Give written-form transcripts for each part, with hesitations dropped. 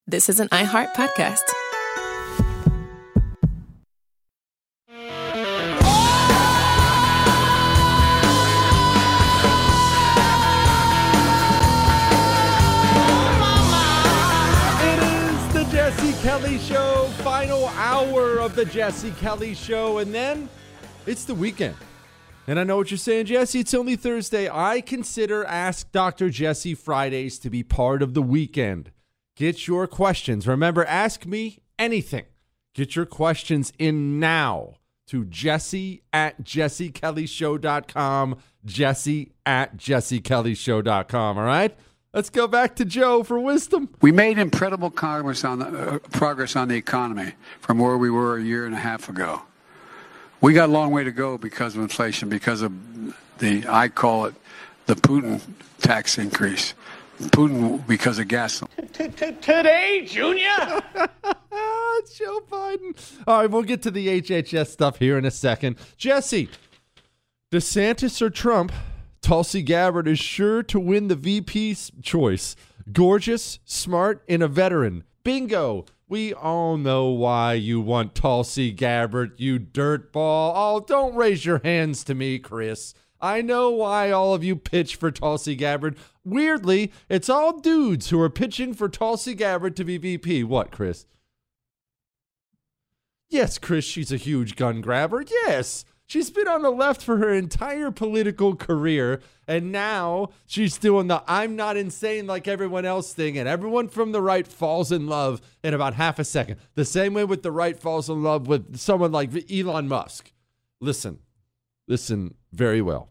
This is an iHeart podcast. Jesse Kelly Show, final hour of the Jesse Kelly Show, and then it's the weekend. And I know what you're saying, Jesse, it's only Thursday. I consider Ask Dr. Jesse Fridays to be part of the weekend. Get your questions. Remember, ask me anything. Get your questions in now to jesse@jessekellyshow.com, jesse@jessekellyshow.com, all right? Let's go back to Joe for wisdom. We made incredible progress on the economy from where we were a year and a half ago. We got a long way to go because of inflation, because of I call it the Putin tax increase. Putin because of gasoline. Today, Junior? Joe Biden. All right, we'll get to the HHS stuff here in a second. Jesse, DeSantis or Trump? Tulsi Gabbard is sure to win the VP choice. Gorgeous, smart, and a veteran. Bingo. We all know why you want Tulsi Gabbard, you dirtball. Oh, don't raise your hands to me, Chris. I know why all of you pitch for Tulsi Gabbard. Weirdly, it's all dudes who are pitching for Tulsi Gabbard to be VP. What, Chris? Yes, Chris, she's a huge gun grabber. Yes. She's been on the left for her entire political career, and now she's doing the I'm not insane like everyone else thing, and everyone from the right falls in love in about half a second. The same way with the right falls in love with someone like Elon Musk. Listen very well.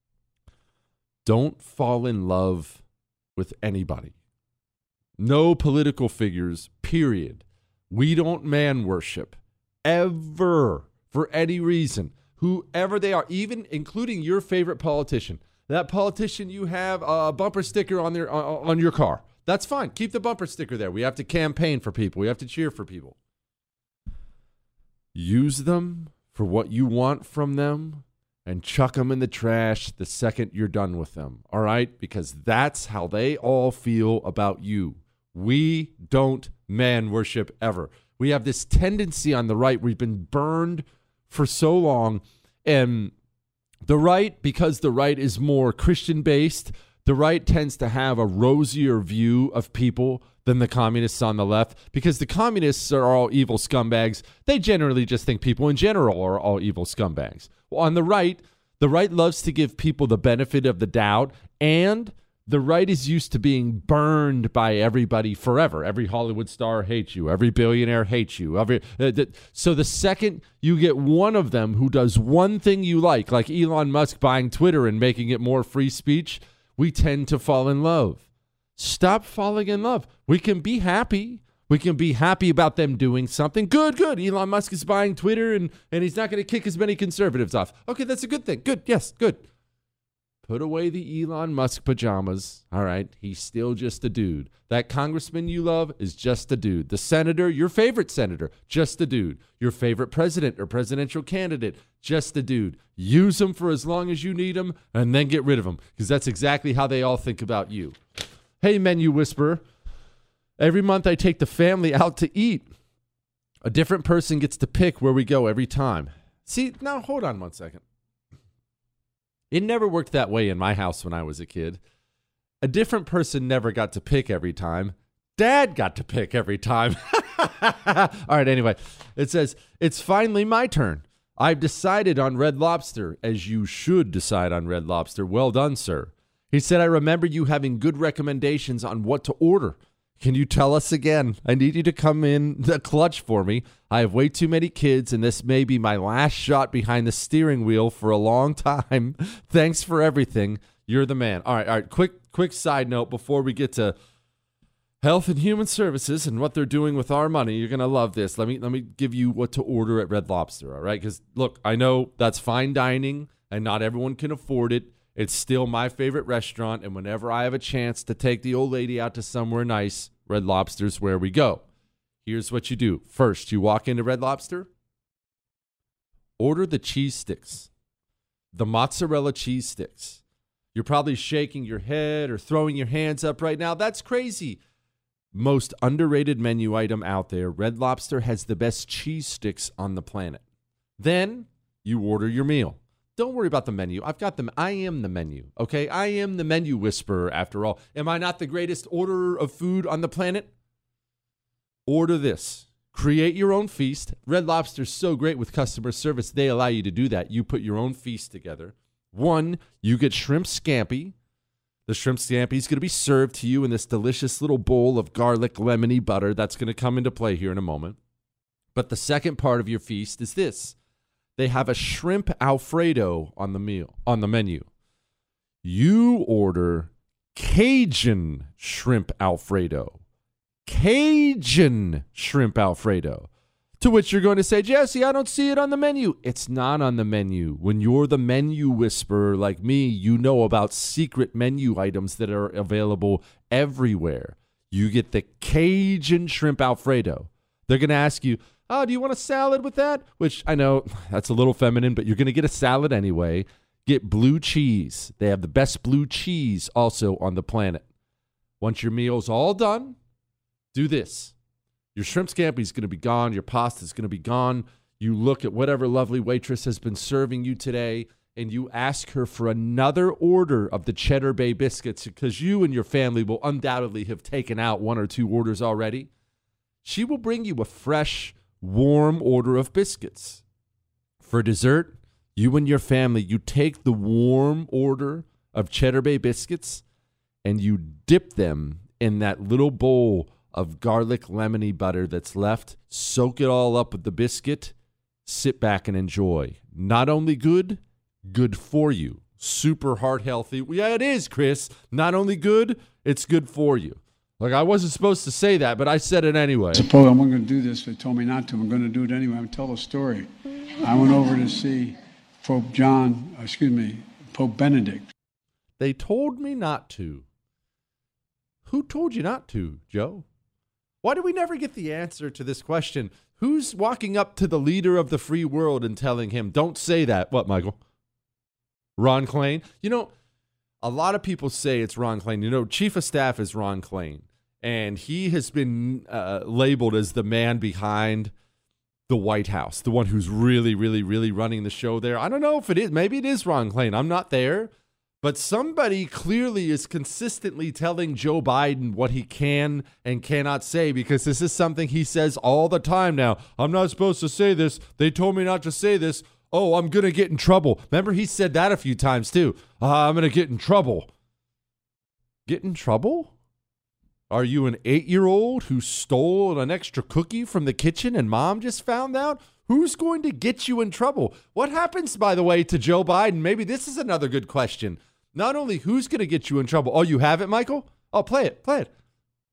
Don't fall in love with anybody. No political figures, period. We don't man worship, ever, for any reason. Whoever they are, even including your favorite politician. That politician you have a bumper sticker on your car. That's fine. Keep the bumper sticker there. We have to campaign for people. We have to cheer for people. Use them for what you want from them and chuck them in the trash the second you're done with them. All right? Because that's how they all feel about you. We don't man worship ever. We have this tendency on the right. We've been burned for so long, and the right, because the right is more Christian-based, the right tends to have a rosier view of people than the communists on the left, because the communists are all evil scumbags. They generally just think people in general are all evil scumbags. Well, on the right loves to give people the benefit of the doubt, and the right is used to being burned by everybody forever. Every Hollywood star hates you. Every billionaire hates you. So the second you get one of them who does one thing you like Elon Musk buying Twitter and making it more free speech, we tend to fall in love. Stop falling in love. We can be happy. We can be happy about them doing something. Good. Elon Musk is buying Twitter and he's not going to kick as many conservatives off. Okay, that's a good thing. Good. Yes, good. Put away the Elon Musk pajamas. All right. He's still just a dude. That congressman you love is just a dude. The senator, your favorite senator, just a dude. Your favorite president or presidential candidate, just a dude. Use them for as long as you need them and then get rid of them, because that's exactly how they all think about you. Hey, Menu Whisperer. Every month I take the family out to eat. A different person gets to pick where we go every time. See, now hold on 1 second. It never worked that way in my house when I was a kid. A different person never got to pick every time. Dad got to pick every time. All right, anyway. It says, it's finally my turn. I've decided on Red Lobster, as you should decide on Red Lobster. Well done, sir. He said, I remember you having good recommendations on what to order. Can you tell us again? I need you to come in the clutch for me. I have way too many kids, and this may be my last shot behind the steering wheel for a long time. Thanks for everything. You're the man. All right. Quick side note before we get to Health and Human Services and what they're doing with our money. You're going to love this. Let me give you what to order at Red Lobster, all right? Because, look, I know that's fine dining, and not everyone can afford it. It's still my favorite restaurant, and whenever I have a chance to take the old lady out to somewhere nice, Red Lobster's where we go. Here's what you do. First, you walk into Red Lobster, order the cheese sticks, the mozzarella cheese sticks. You're probably shaking your head or throwing your hands up right now. That's crazy. most underrated menu item out there, Red Lobster has the best cheese sticks on the planet. Then you order your meal. Don't worry about the menu. I've got them. I am the menu, okay? I am the menu whisperer, after all. Am I not the greatest orderer of food on the planet? Order this. Create your own feast. Red Lobster's so great with customer service, they allow you to do that. You put your own feast together. One, you get shrimp scampi. The shrimp scampi is going to be served to you in this delicious little bowl of garlic lemony butter. That's going to come into play here in a moment. But the second part of your feast is this. They have a shrimp Alfredo on the menu. You order Cajun shrimp Alfredo. Cajun shrimp Alfredo. To which you're going to say, Jesse, I don't see it on the menu. It's not on the menu. When you're the menu whisperer like me, you know about secret menu items that are available everywhere. You get the Cajun shrimp Alfredo. They're going to ask you, oh, do you want a salad with that? Which I know that's a little feminine, but you're going to get a salad anyway. Get blue cheese. They have the best blue cheese also on the planet. Once your meal's all done, do this. Your shrimp scampi is going to be gone. Your pasta is going to be gone. You look at whatever lovely waitress has been serving you today, and you ask her for another order of the Cheddar Bay biscuits because you and your family will undoubtedly have taken out one or two orders already. She will bring you a fresh, warm order of biscuits. For dessert, you and your family, you take the warm order of Cheddar Bay biscuits and you dip them in that little bowl of garlic lemony butter that's left. Soak it all up with the biscuit. Sit back and enjoy. Not only good, good for you. Super heart healthy. Yeah, it is, Chris. Not only good, it's good for you. Like, I wasn't supposed to say that, but I said it anyway. Suppose I'm going to do this. They told me not to. I'm going to do it anyway. I'm going to tell a story. I went over to see Pope Benedict. They told me not to. Who told you not to, Joe? Why do we never get the answer to this question? Who's walking up to the leader of the free world and telling him, don't say that? What, Michael? Ron Klain? You know, a lot of people say it's Ron Klain. You know, Chief of Staff is Ron Klain. And he has been labeled as the man behind the White House, the one who's really, really, really running the show there. I don't know if it is. Maybe it is Ron Klain. I'm not there. But somebody clearly is consistently telling Joe Biden what he can and cannot say, because this is something he says all the time now. I'm not supposed to say this. They told me not to say this. Oh, I'm going to get in trouble. Remember, he said that a few times too. I'm going to get in trouble. Get in trouble? Are you an 8-year-old who stole an extra cookie from the kitchen and mom just found out? Who's going to get you in trouble? What happens, by the way, to Joe Biden? Maybe this is another good question. Not only who's going to get you in trouble. Oh, you have it, Michael? Oh, play it. Play it.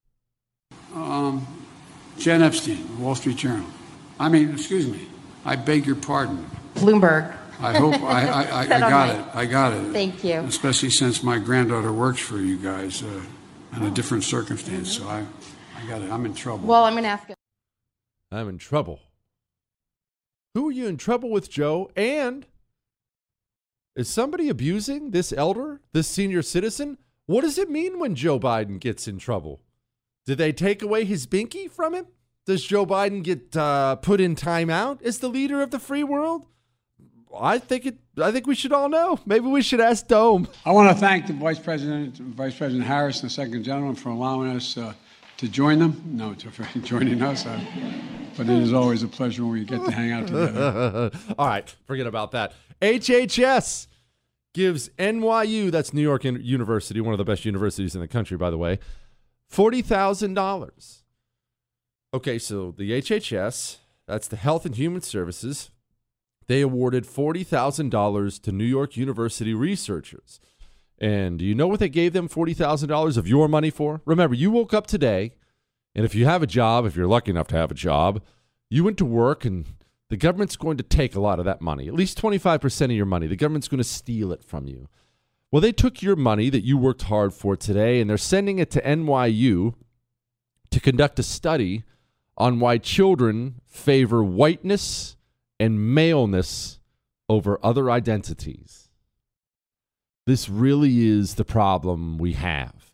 Jen Epstein, Wall Street Journal. Excuse me. I beg your pardon. Bloomberg. I hope I got it. I got it. Thank you. Especially since my granddaughter works for you guys in a different circumstance. So I got it. I'm in trouble. Well, I'm going to ask him. I'm in trouble. Who are you in trouble with, Joe? And is somebody abusing this elder, this senior citizen? What does it mean when Joe Biden gets in trouble? Did they take away his binky from him? Does Joe Biden get put in timeout as the leader of the free world? I think we should all know. Maybe we should ask Dome. I want to thank the Vice President Harris, and the Second Gentleman, for allowing us to join them. No, for joining us. But it is always a pleasure when we get to hang out together. All right, forget about that. HHS gives NYU, that's New York University, one of the best universities in the country, by the way, $40,000. Okay, so the HHS, that's the Health and Human Services, they awarded $40,000 to New York University researchers. And do you know what they gave them $40,000 of your money for? Remember, you woke up today, and if you have a job, if you're lucky enough to have a job, you went to work, and the government's going to take a lot of that money, at least 25% of your money. The government's going to steal it from you. Well, they took your money that you worked hard for today, and they're sending it to NYU to conduct a study on why children favor whiteness and maleness over other identities. This really is the problem we have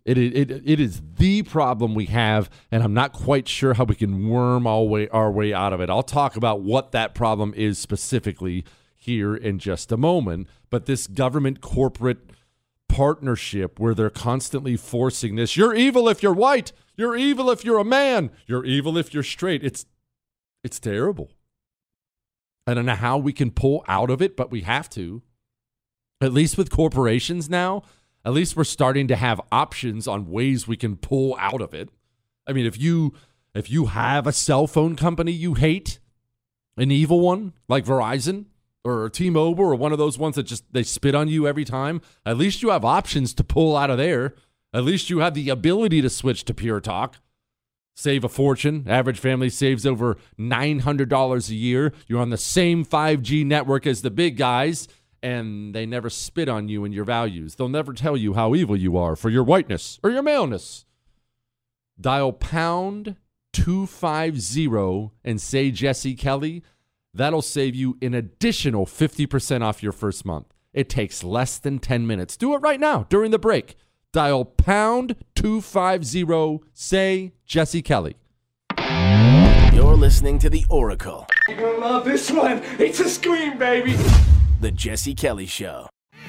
It is the problem we have, and I'm not quite sure how we can worm our way out of it. I'll talk about what that problem is specifically here in just a moment. But this government corporate partnership where they're constantly forcing this, you're evil if you're white, you're evil if you're a man, you're evil if you're straight. It's terrible. I don't know how we can pull out of it, but we have to. At least with corporations now. At least we're starting to have options on ways we can pull out of it. I mean, if you have a cell phone company you hate, an evil one like Verizon or T-Mobile or one of those ones that just they spit on you every time, at least you have options to pull out of there. At least you have the ability to switch to Pure Talk. Save a fortune. Average family saves over $900 a year. You're on the same 5G network as the big guys. And they never spit on you and your values. They'll never tell you how evil you are for your whiteness or your maleness. Dial pound 250 and say Jesse Kelly. That'll save you an additional 50% off your first month. It takes less than 10 minutes. Do it right now during the break. Dial pound 250, say Jesse Kelly. You're listening to The Oracle. You're gonna love this one. It's a scream, baby. The Jesse Kelly Show.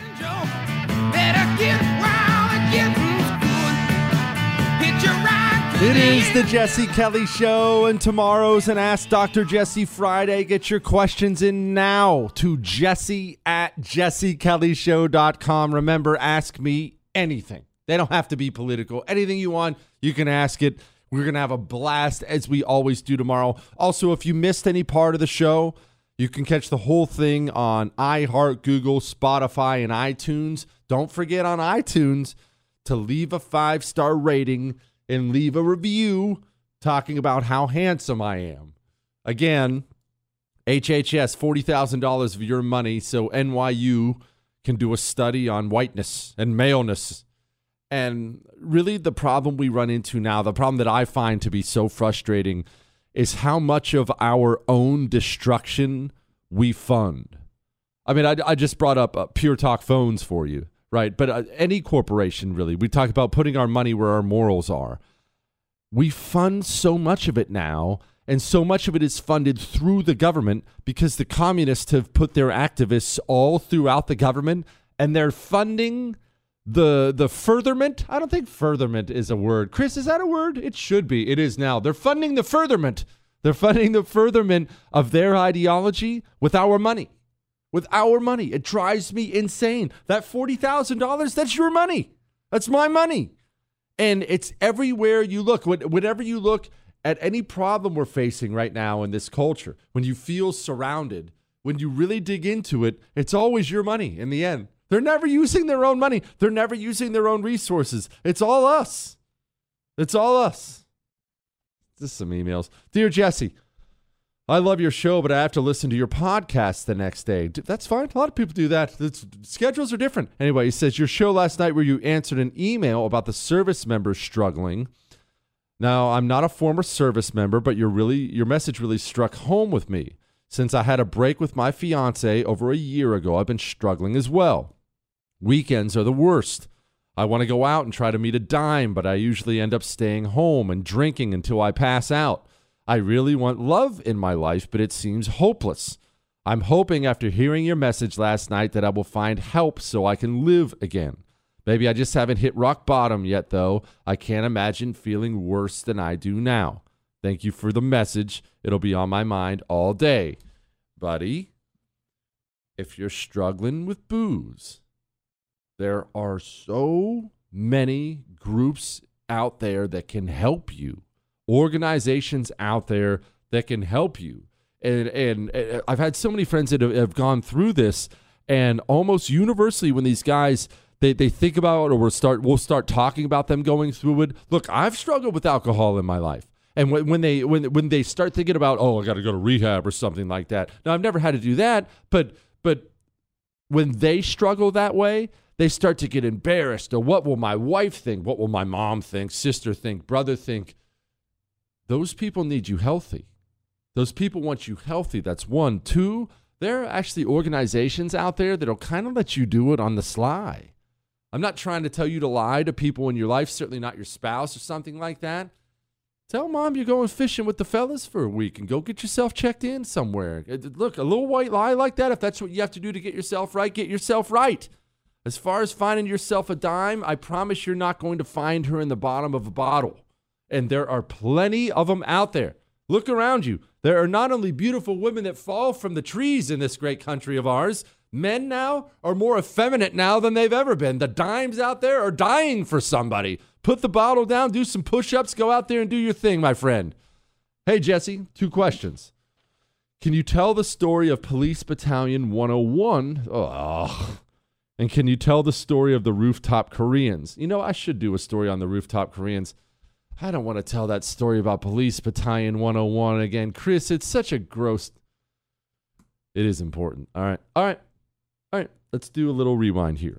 It is the Jesse Kelly Show, and tomorrow's an Ask Dr. Jesse Friday. Get your questions in now to jesse@jessekellyshow.com. Remember, ask me anything. They don't have to be political. Anything you want, you can ask it. We're going to have a blast, as we always do tomorrow. Also, if you missed any part of the show, you can catch the whole thing on iHeart, Google, Spotify, and iTunes. Don't forget on iTunes to leave a 5-star rating and leave a review talking about how handsome I am. Again, HHS, $40,000 of your money so NYU can do a study on whiteness and maleness. And really the problem we run into now, the problem that I find to be so frustrating is how much of our own destruction we fund. I mean, I just brought up Pure Talk phones for you, right? But any corporation, really, we talk about putting our money where our morals are. We fund so much of it now, and so much of it is funded through the government because the communists have put their activists all throughout the government, and they're funding the furtherment. I don't think furtherment is a word. Chris, is that a word? It should be. It is now. They're funding the furtherment. They're funding the furtherment of their ideology with our money. With our money. It drives me insane. That $40,000, that's your money. That's my money. And it's everywhere you look. Whenever you look at any problem we're facing right now in this culture, when you feel surrounded, when you really dig into it, it's always your money in the end. They're never using their own money. They're never using their own resources. It's all us. It's all us. Just some emails. Dear Jesse, I love your show, but I have to listen to your podcast the next day. That's fine. A lot of people do that. Schedules are different. Anyway, he says, your show last night where you answered an email about the service members struggling. Now, I'm not a former service member, but your message really struck home with me. Since I had a break with my fiance over a year ago, I've been struggling as well. Weekends are the worst. I want to go out and try to meet a dime, but I usually end up staying home and drinking until I pass out. I really want love in my life, but it seems hopeless. I'm hoping after hearing your message last night that I will find help so I can live again. Maybe I just haven't hit rock bottom yet, though. I can't imagine feeling worse than I do now. Thank you for the message. It'll be on my mind all day. Buddy, if you're struggling with booze, there are so many groups out there that can help you, organizations out there that can help you. And I've had so many friends that have gone through this, and almost universally when these guys, they think about, or we'll start talking about them going through it. Look, I've struggled with alcohol in my life. And when they start thinking about, oh, I got to go to rehab or something like that. Now, I've never had to do that, but when they struggle that way, they start to get embarrassed. Or what will my wife think? What will my mom think? Sister think? Brother think? Those people need you healthy. Those people want you healthy. That's one. Two, there are actually organizations out there that'll kind of let you do it on the sly. I'm not trying to tell you to lie to people in your life, certainly not your spouse or something like that. Tell mom you're going fishing with the fellas for a week and go get yourself checked in somewhere. Look, a little white lie like that, if that's what you have to do to get yourself right, get yourself right. As far as finding yourself a dime, I promise you're not going to find her in the bottom of a bottle. And there are plenty of them out there. Look around you. There are not only beautiful women that fall from the trees in this great country of ours, men now are more effeminate now than they've ever been. The dimes out there are dying for somebody. Put the bottle down, do some push-ups, go out there and do your thing, my friend. Hey, Jesse, 2 questions. Can you tell the story of Police Battalion 101? Oh. And can you tell the story of the Rooftop Koreans? You know, I should do a story on the Rooftop Koreans. I don't want to tell that story about Police Battalion 101 again. Chris, it's such a gross... It is important. All right. Let's do a little rewind here.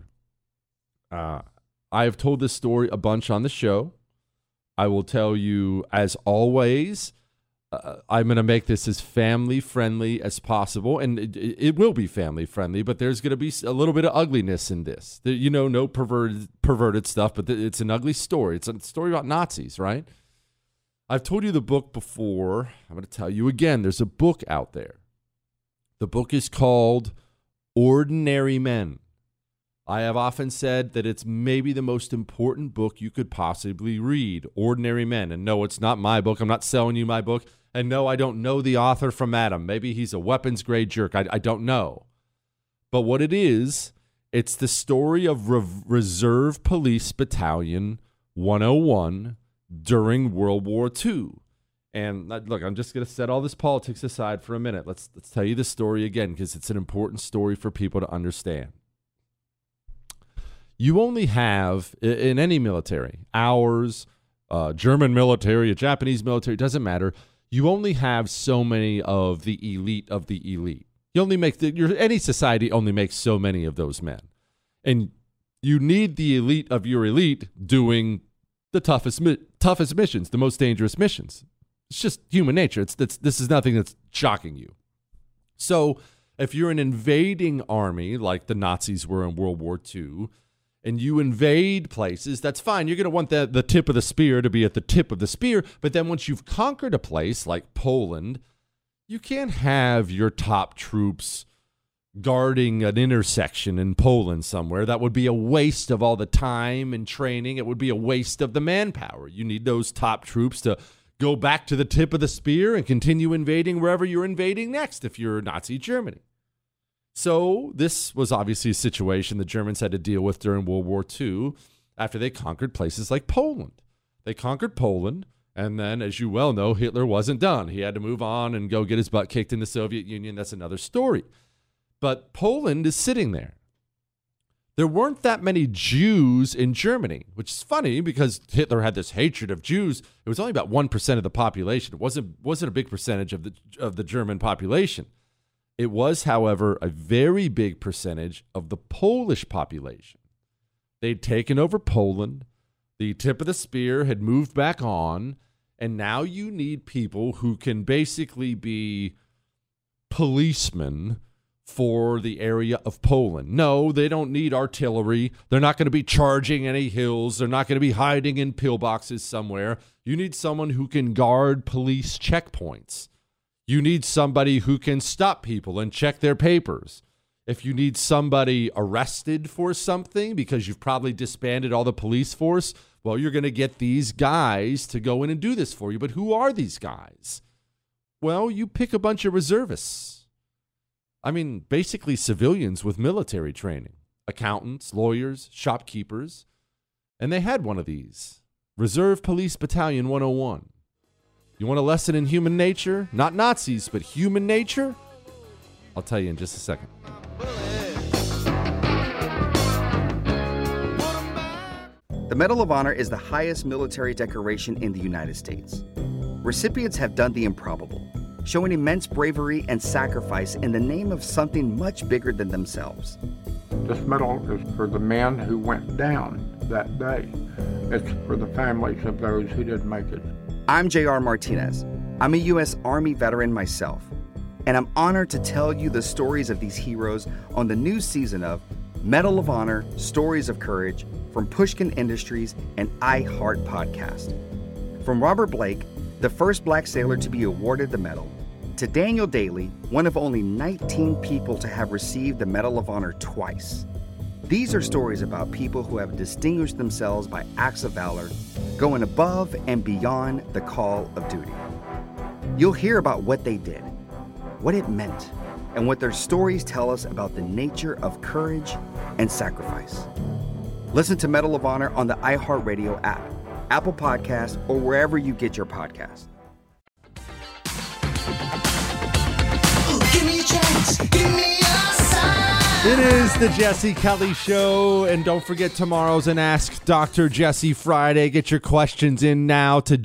I have told this story a bunch on the show. I will tell you, as always, I'm going to make this as family-friendly as possible, and it will be family-friendly, but there's going to be a little bit of ugliness in this. You know, no perverted stuff, but it's an ugly story. It's a story about Nazis, right? I've told you the book before. I'm going to tell you again. There's a book out there. The book is called Ordinary Men. I have often said that it's maybe the most important book you could possibly read, Ordinary Men. And no, it's not my book. I'm not selling you my book. And no, I don't know the author from Adam. Maybe he's a weapons-grade jerk. I don't know. But what it is, it's the story of Reserve Police Battalion 101 during World War II. And look, I'm just going to set all this politics aside for a minute. Let's tell you the story again, because it's an important story for people to understand. You only have, in any military, ours, German military, a Japanese military, it doesn't matter. You only have so many of the elite of the elite. You only make any society only makes so many of those men. And you need the elite of your elite doing the toughest missions, the most dangerous missions. It's just human nature. This is nothing that's shocking you. So if you're an invading army like the Nazis were in World War II, and you invade places, that's fine. You're going to want the tip of the spear to be at the tip of the spear. But then once you've conquered a place like Poland, you can't have your top troops guarding an intersection in Poland somewhere. That would be a waste of all the time and training. It would be a waste of the manpower. You need those top troops to go back to the tip of the spear and continue invading wherever you're invading next if you're Nazi Germany. So this was obviously a situation the Germans had to deal with during World War II after they conquered places like Poland. They conquered Poland, and then, as you well know, Hitler wasn't done. He had to move on and go get his butt kicked in the Soviet Union. That's another story. But Poland is sitting there. There weren't that many Jews in Germany, which is funny because Hitler had this hatred of Jews. It was only about 1% of the population. It wasn't a big percentage of the German population. It was, however, a very big percentage of the Polish population. They'd taken over Poland. The tip of the spear had moved back on. And now you need people who can basically be policemen for the area of Poland. No, they don't need artillery. They're not going to be charging any hills. They're not going to be hiding in pillboxes somewhere. You need someone who can guard police checkpoints. You need somebody who can stop people and check their papers. If you need somebody arrested for something because you've probably disbanded all the police force, well, you're going to get these guys to go in and do this for you. But who are these guys? Well, you pick a bunch of reservists. I mean, basically civilians with military training. Accountants, lawyers, shopkeepers. And they had one of these. Reserve Police Battalion 101. You want a lesson in human nature? Not Nazis, but human nature? I'll tell you in just a second. The Medal of Honor is the highest military decoration in the United States. Recipients have done the improbable, showing immense bravery and sacrifice in the name of something much bigger than themselves. This medal is for the men who went down that day. It's for the families of those who didn't make it. I'm J.R. Martinez. I'm a U.S. Army veteran myself, and I'm honored to tell you the stories of these heroes on the new season of Medal of Honor, Stories of Courage from Pushkin Industries and iHeart Podcast. From Robert Blake, the first black sailor to be awarded the medal, to Daniel Daly, one of only 19 people to have received the Medal of Honor twice. These are stories about people who have distinguished themselves by acts of valor, going above and beyond the call of duty. You'll hear about what they did, what it meant, and what their stories tell us about the nature of courage and sacrifice. Listen to Medal of Honor on the iHeartRadio app, Apple Podcasts, or wherever you get your podcasts. Give me a chance, give me a sign. It is the Jesse Kelly Show, and don't forget tomorrow's an Ask Dr. Jesse Friday. Get your questions in now to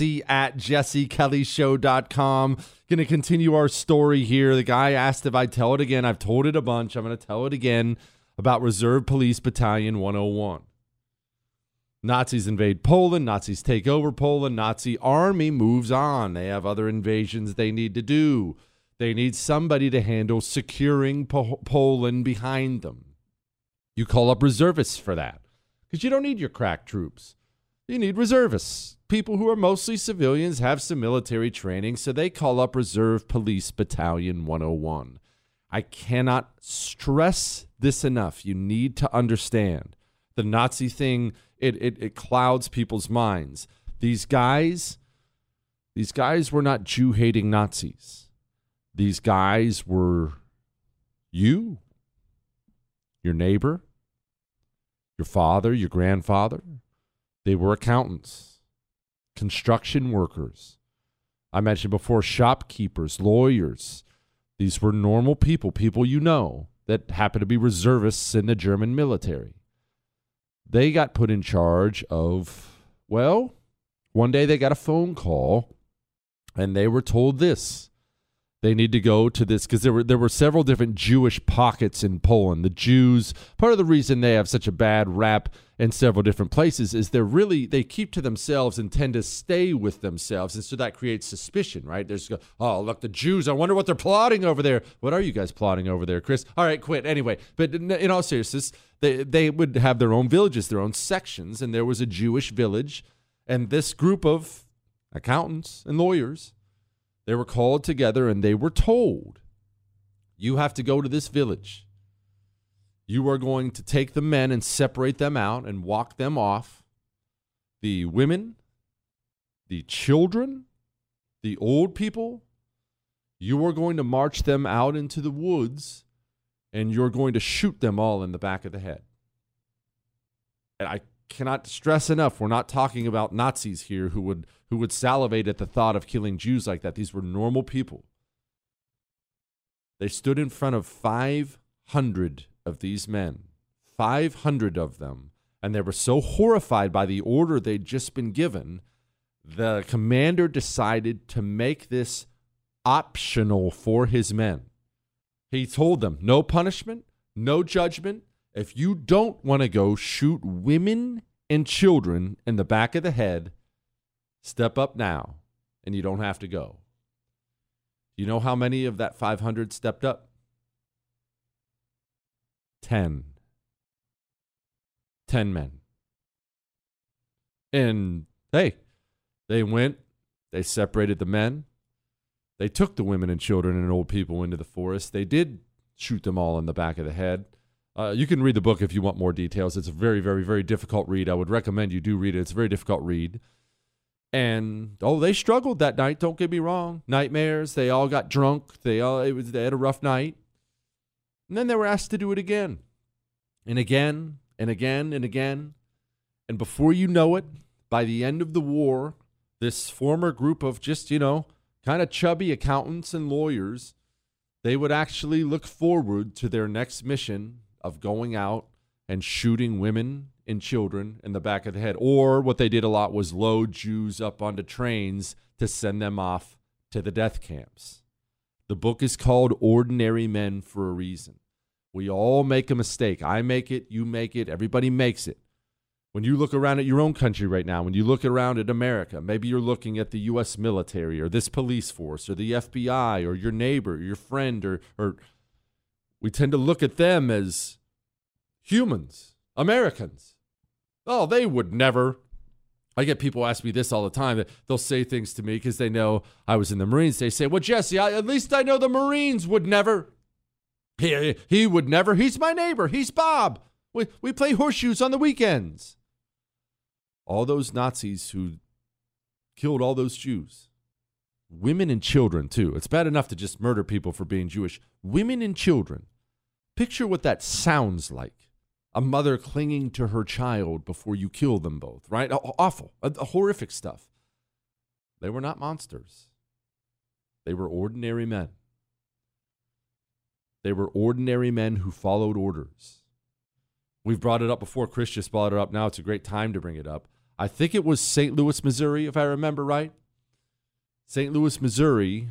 jesse@jessekellyshow.com. Going to continue our story here. The guy asked if I'd tell it again. I've told it a bunch. I'm going to tell it again about Reserve Police Battalion 101. Nazis invade Poland. Nazis take over Poland. Nazi army moves on. They have other invasions they need to do. They need somebody to handle securing Poland behind them. You call up reservists for that because you don't need your crack troops. You need reservists. People who are mostly civilians, have some military training, so they call up Reserve Police Battalion 101. I cannot stress this enough. You need to understand the Nazi thing. It clouds people's minds. These guys were not Jew-hating Nazis. These guys were you, your neighbor, your father, your grandfather. They were accountants, construction workers. I mentioned before, shopkeepers, lawyers. These were normal people you know, that happen to be reservists in the German military. They got put in charge of, well, one day they got a phone call and they were told this. They need to go to this because there were several different Jewish pockets in Poland. The Jews, part of the reason they have such a bad rap in several different places is they keep to themselves and tend to stay with themselves. And so that creates suspicion, right? There's, oh, look, the Jews, I wonder what they're plotting over there. What are you guys plotting over there, Chris? All right, quit. Anyway, but in all seriousness, they would have their own villages, their own sections. And there was a Jewish village. And this group of accountants and lawyers, they were called together and they were told, you have to go to this village. You are going to take the men and separate them out and walk them off. The women, the children, the old people, you are going to march them out into the woods and you're going to shoot them all in the back of the head. And I cannot stress enough, we're not talking about Nazis here who would salivate at the thought of killing Jews like that. These were normal people. They stood in front of 500 of these men, 500 of them, and they were so horrified by the order they'd just been given, the commander decided to make this optional for his men. He told them, no punishment, no judgment. If you don't want to go shoot women and children in the back of the head, step up now, and you don't have to go. You know how many of that 500 stepped up? 10. 10 men. And, hey, they went, they separated the men. They took the women and children and old people into the forest. They did shoot them all in the back of the head. You can read the book if you want more details. It's a very, very, very difficult read. I would recommend you do read it. It's a very difficult read. And, they struggled that night. Don't get me wrong. Nightmares. They all got drunk. They had a rough night. And then they were asked to do it again. And again, and again, and again. And before you know it, by the end of the war, this former group of just, kind of chubby accountants and lawyers, they would actually look forward to their next mission of going out and shooting women and children in the back of the head. Or what they did a lot was load Jews up onto trains to send them off to the death camps. The book is called Ordinary Men for a reason. We all make a mistake. I make it, you make it, everybody makes it. When you look around at your own country right now, when you look around at America, maybe you're looking at the U.S. military or this police force or the FBI or your neighbor, or your friend, or we tend to look at them as Humans, Americans. Oh, they would never. I get people ask me this all the time. That they'll say things to me because they know I was in the Marines. They say, well, Jesse, at least I know the Marines would never. He would never. He's my neighbor. He's Bob. We play horseshoes on the weekends. All those Nazis who killed all those Jews. Women and children, too. It's bad enough to just murder people for being Jewish. Women and children. Picture what that sounds like. A mother clinging to her child before you kill them both, right? Awful, horrific stuff. They were not monsters. They were ordinary men. They were ordinary men who followed orders. We've brought it up before. Chris just brought it up now. It's a great time to bring it up. I think it was St. Louis, Missouri, if I remember right. St. Louis, Missouri,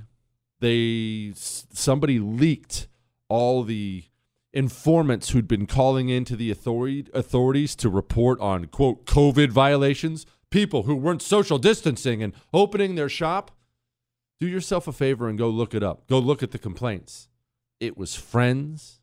somebody leaked all the informants who'd been calling into the authorities to report on, quote, COVID violations, people who weren't social distancing and opening their shop. Do yourself a favor and go look it up. Go look at the complaints. It was friends,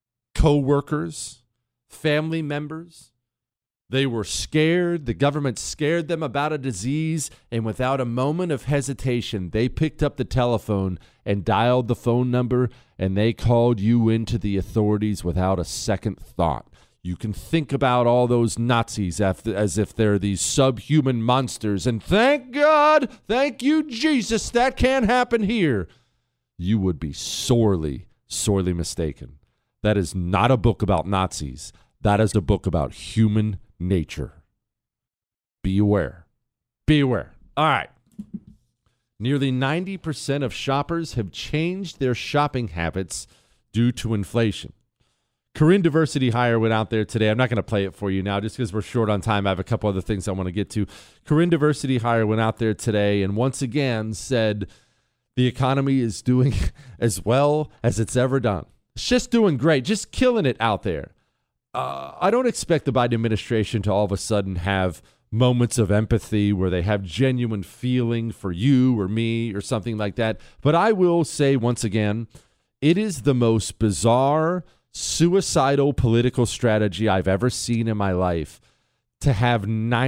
co-workers, family members. They were scared. The government scared them about a disease, and without a moment of hesitation, they picked up the telephone and dialed the phone number, and they called you into the authorities without a second thought. You can think about all those Nazis as if they're these subhuman monsters, and thank God, thank you, Jesus, that can't happen here. You would be sorely, sorely mistaken. That is not a book about Nazis. That is a book about human nature. Be aware. Be aware. All right. Nearly 90% of shoppers have changed their shopping habits due to inflation. Corinne Diversity Hire went out there today. I'm not going to play it for you now just because we're short on time. I have a couple other things I want to get to. Corinne Diversity Hire went out there today and once again said the economy is doing as well as it's ever done. It's just doing great, just killing it out there. I don't expect the Biden administration to all of a sudden have moments of empathy where they have genuine feeling for you or me or something like that. But I will say once again, it is the most bizarre, suicidal political strategy I've ever seen in my life to have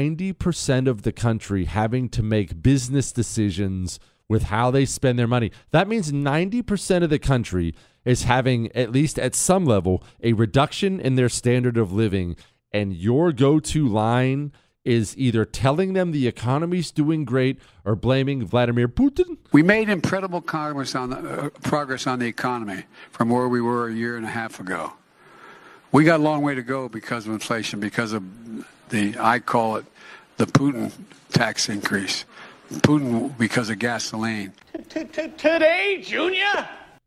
90% of the country having to make business decisions with how they spend their money. That means 90% of the country is having, at least at some level, a reduction in their standard of living. And your go-to line is either telling them the economy's doing great or blaming Vladimir Putin. We made incredible progress on the economy from where we were a year and a half ago. We got a long way to go because of inflation, because of I call it the Putin tax increase. Putin because of gasoline. Today, Junior?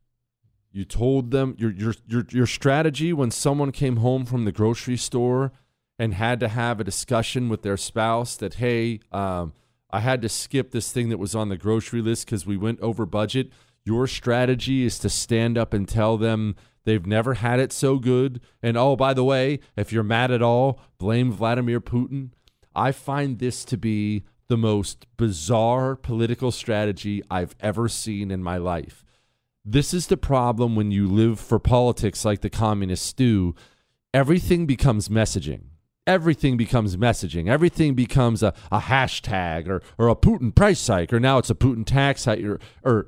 You told them your strategy when someone came home from the grocery store and had to have a discussion with their spouse that, hey, I had to skip this thing that was on the grocery list because we went over budget. Your strategy is to stand up and tell them they've never had it so good. And, oh, by the way, if you're mad at all, blame Vladimir Putin. I find this to be the most bizarre political strategy I've ever seen in my life. This is the problem when you live for politics like the communists do. Everything becomes messaging. Everything becomes messaging. Everything becomes a hashtag or a Putin price hike, or now it's a Putin tax hike. Or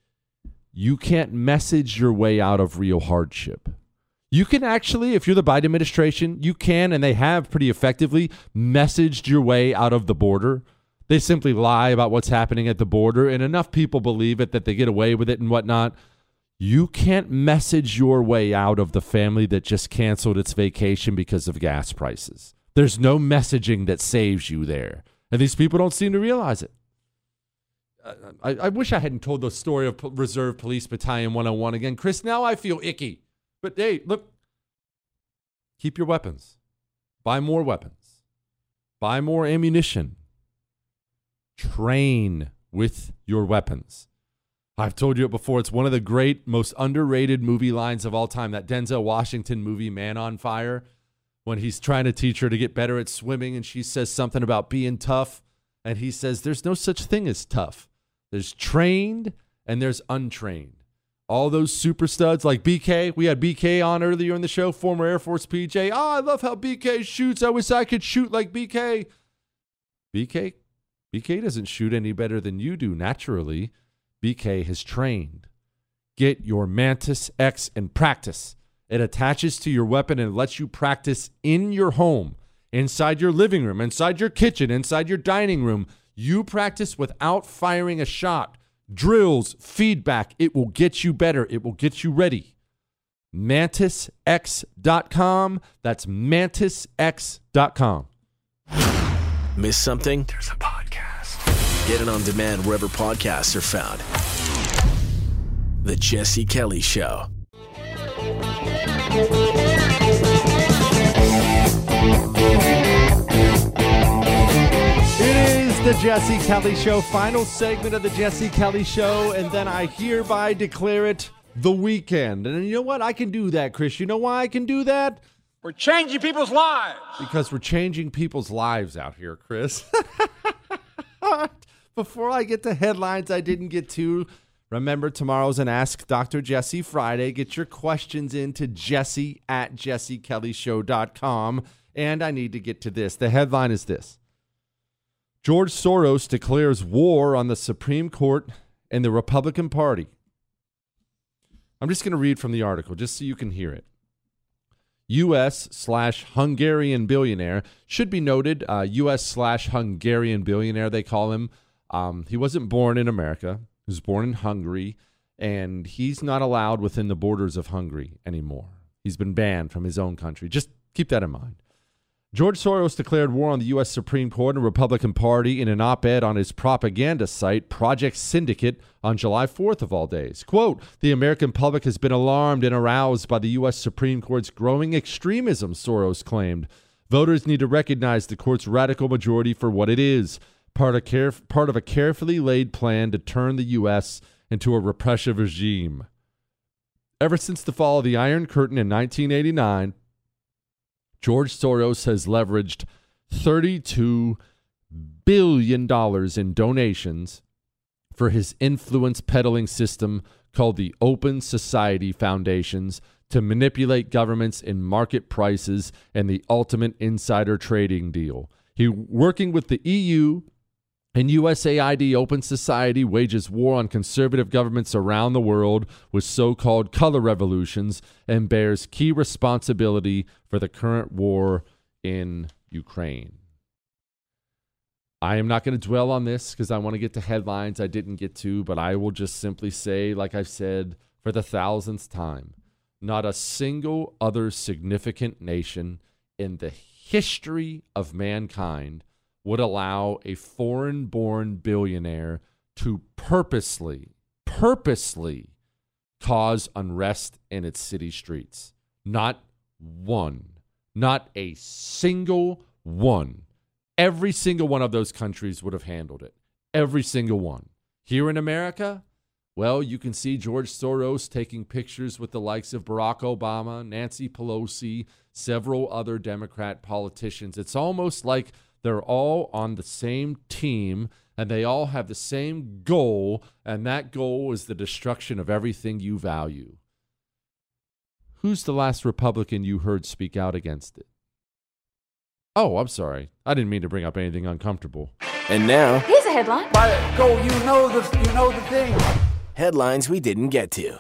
you can't message your way out of real hardship. You can actually, if you're the Biden administration, you can, and they have pretty effectively, messaged your way out of the border. They simply lie about what's happening at the border, and enough people believe it that they get away with it and whatnot. You can't message your way out of the family that just canceled its vacation because of gas prices. There's no messaging that saves you there, and these people don't seem to realize it. I wish I hadn't told the story of Reserve Police Battalion 101 again. Chris, now I feel icky. But hey, look, keep your weapons. Buy more weapons. Buy more ammunition. Train with your weapons. I've told you it before. It's one of the great, most underrated movie lines of all time. That Denzel Washington movie, Man on Fire, when he's trying to teach her to get better at swimming and she says something about being tough. And he says, there's no such thing as tough. There's trained and there's untrained. All those super studs like BK. We had BK on earlier in the show, former Air Force PJ. Oh, I love how BK shoots. I wish I could shoot like BK. BK doesn't shoot any better than you do naturally. BK has trained. Get your Mantis X and practice. It attaches to your weapon and lets you practice in your home, inside your living room, inside your kitchen, inside your dining room. You practice without firing a shot. Drills, feedback. It will get you better. It will get you ready. MantisX.com. That's MantisX.com. Miss something? There's a podcast. Get it on demand wherever podcasts are found. The Jesse Kelly Show. It is the Jesse Kelly Show, final segment of the Jesse Kelly Show, and then I hereby declare it the weekend. And you know what? I can do that, Chris. You know why I can do that? We're changing people's lives. Because we're changing people's lives out here, Chris. Before I get to headlines I didn't get to, remember tomorrow's an Ask Dr. Jesse Friday. Get your questions in to jesse@jessekellyshow.com. And I need to get to this. The headline is this. George Soros declares war on the Supreme Court and the Republican Party. I'm just going to read from the article just so you can hear it. U.S./Hungarian billionaire, should be noted, U.S./Hungarian billionaire, they call him. He wasn't born in America. He was born in Hungary, and he's not allowed within the borders of Hungary anymore. He's been banned from his own country. Just keep that in mind. George Soros declared war on the U.S. Supreme Court and Republican Party in an op-ed on his propaganda site, Project Syndicate, on July 4th of all days. Quote, the American public has been alarmed and aroused by the U.S. Supreme Court's growing extremism, Soros claimed. Voters need to recognize the court's radical majority for what it is, part of a carefully laid plan to turn the U.S. into a repressive regime. Ever since the fall of the Iron Curtain in 1989, George Soros has leveraged $32 billion in donations for his influence peddling system called the Open Society Foundations to manipulate governments in market prices and the ultimate insider trading deal. He, working with the EU and USAID, Open Society wages war on conservative governments around the world with so-called color revolutions and bears key responsibility for the current war in Ukraine. I am not going to dwell on this because I want to get to headlines I didn't get to, but I will just simply say, like I've said for the 1,000th time, not a single other significant nation in the history of mankind would allow a foreign-born billionaire to purposely cause unrest in its city streets. Not one. Not a single one. Every single one of those countries would have handled it. Every single one. Here in America, well, you can see George Soros taking pictures with the likes of Barack Obama, Nancy Pelosi, several other Democrat politicians. It's almost like they're all on the same team, and they all have the same goal, and that goal is the destruction of everything you value. Who's the last Republican you heard speak out against it? Oh, I'm sorry. I didn't mean to bring up anything uncomfortable. And now, Here's a headline. Go, you know the thing. headlines we didn't get to.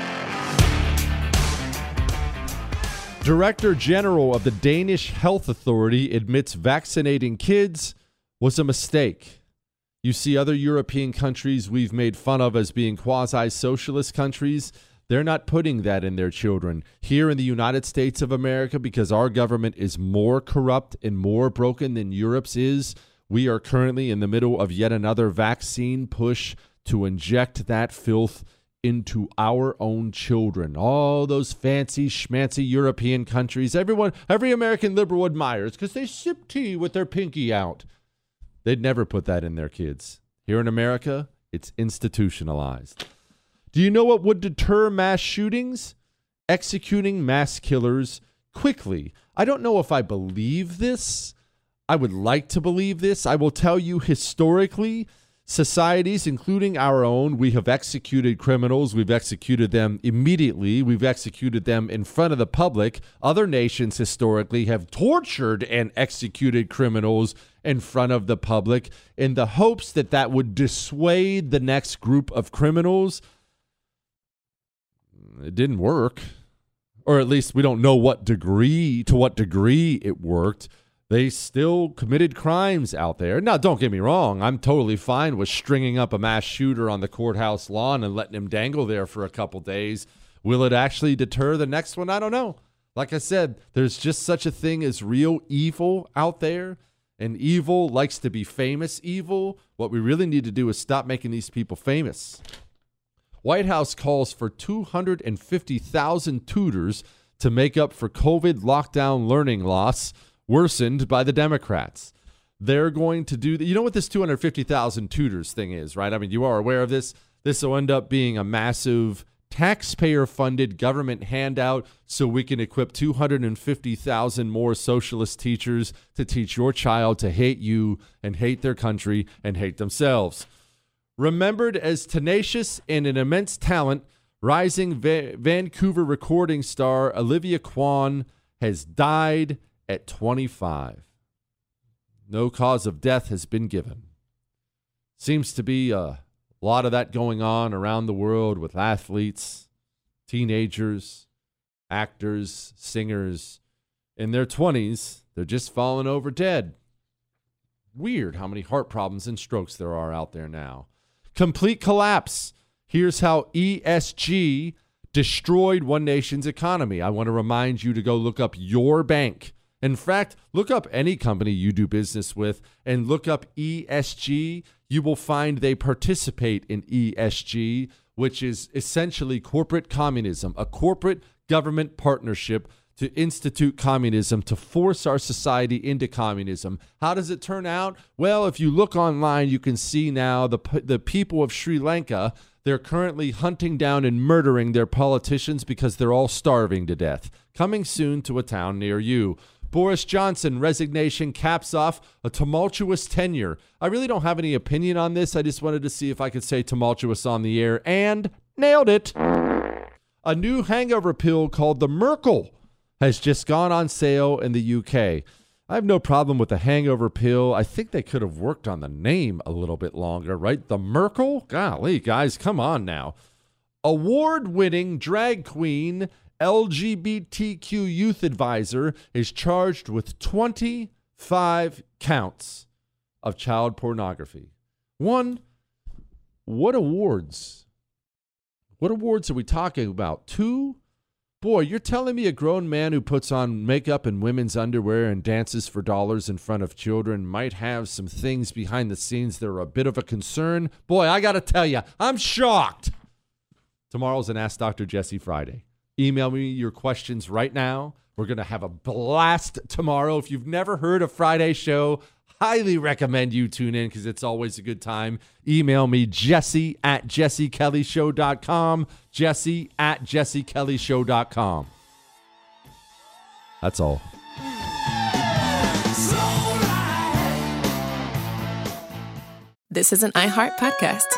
Director General of the Danish Health Authority admits vaccinating kids was a mistake. You see, other European countries we've made fun of as being quasi-socialist countries, they're not putting that in their children. Here in the United States of America, because our government is more corrupt and more broken than Europe's is, we are currently in the middle of yet another vaccine push to inject that filth into our own children. All those fancy schmancy European countries, every American liberal admires because they sip tea with their pinky out. They'd never put that in their kids. Here in America, it's institutionalized. Do you know what would deter mass shootings? Executing mass killers quickly. I don't know if I believe this. I would like to believe this. I will tell you historically, societies, including our own, we have executed criminals. We've executed them immediately. We've executed them in front of the public. Other nations historically have tortured and executed criminals in front of the public in the hopes that that would dissuade the next group of criminals. It didn't work, or at least we don't know to what degree it worked. They still committed crimes out there. Now, don't get me wrong. I'm totally fine with stringing up a mass shooter on the courthouse lawn and letting him dangle there for a couple days. Will it actually deter the next one? I don't know. Like I said, there's just such a thing as real evil out there, and evil likes to be famous evil. What we really need to do is stop making these people famous. White House calls for 250,000 tutors to make up for COVID lockdown learning loss worsened by the Democrats. They're going to do, you know what this 250,000 tutors thing is, right? I mean, you are aware of this. This will end up being a massive taxpayer-funded government handout so we can equip 250,000 more socialist teachers to teach your child to hate you and hate their country and hate themselves. Remembered as tenacious and an immense talent, rising Vancouver recording star Olivia Kwan has died at 25. No cause of death has been given. Seems to be a lot of that going on around the world with athletes, teenagers, actors, singers. In their 20s, they're just falling over dead. Weird how many heart problems and strokes there are out there now. Complete collapse. Here's how ESG destroyed one nation's economy. I want to remind you to go look up your bank. In fact, look up any company you do business with and look up ESG. You will find they participate in ESG, which is essentially corporate communism, a corporate government partnership to institute communism, to force our society into communism. How does it turn out? Well, if you look online, you can see now the people of Sri Lanka, they're currently hunting down and murdering their politicians because they're all starving to death. Coming soon to a town near you. Boris Johnson resignation caps off a tumultuous tenure. I really don't have any opinion on this. I just wanted to see if I could say tumultuous on the air, and nailed it. A new hangover pill called the Merkel has just gone on sale in the UK. I have no problem with the hangover pill. I think they could have worked on the name a little bit longer, right? The Merkel? Golly, guys, come on now. Award-winning drag queen LGBTQ youth advisor is charged with 25 counts of child pornography. One, what awards? What awards are we talking about? Two, boy, you're telling me a grown man who puts on makeup and women's underwear and dances for dollars in front of children might have some things behind the scenes that are a bit of a concern? Boy, I got to tell you, I'm shocked. Tomorrow's an Ask Dr. Jesse Friday. Email me your questions right now. We're going to have a blast tomorrow. If you've never heard a Friday show, highly recommend you tune in because it's always a good time. Email me, jesse@jessekellyshow.com, jesse@jessekellyshow.com. That's all. This is an iHeart podcast.